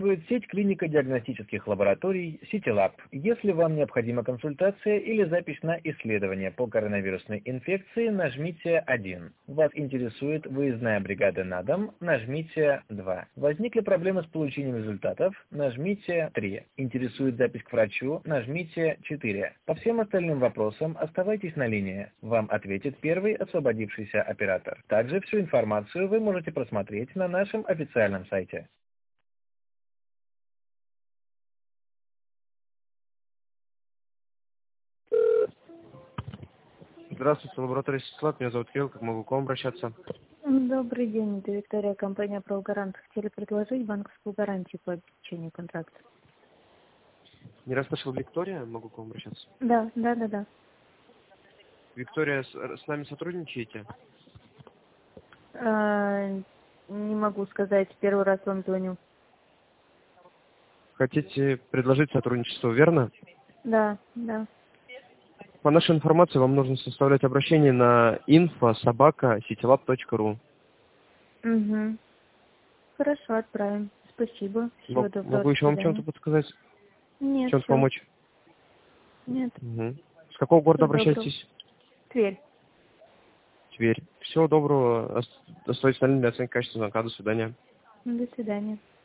Сеть клинико-диагностических лабораторий CityLab. Если вам необходима консультация или запись на исследование по коронавирусной инфекции, нажмите 1. Вас интересует выездная бригада на дом, нажмите 2. Возникли проблемы с получением результатов, нажмите 3. Интересует запись к врачу, нажмите 4. По всем остальным вопросам оставайтесь на линии. Вам ответит первый освободившийся оператор. Также всю информацию вы можете просмотреть на нашем официальном сайте. Здравствуйте, лаборатория CityLab. Меня зовут Кирилл. Как могу к вам обращаться? Добрый день, это Виктория, компания «Пролгарант». Хотели предложить банковскую гарантию по обеспечению контракта. Не расслышал, Виктория. Могу к вам обращаться? Да. Виктория, с нами сотрудничаете? Не могу сказать, первый раз вам звоню. Хотите предложить сотрудничество, верно? Да. По нашей информации вам нужно составлять обращение на info@citylab.ru. Угу. Хорошо, отправим. Спасибо. Всего доброго. Могу еще вам чем-то подсказать? Нет, Чем-то всё. помочь? Нет. Угу. С какого города Всего доброго. обращаетесь? Тверь. Тверь. Всего доброго. Оставайтесь на линии для оценки качества звонка. До свидания. До свидания.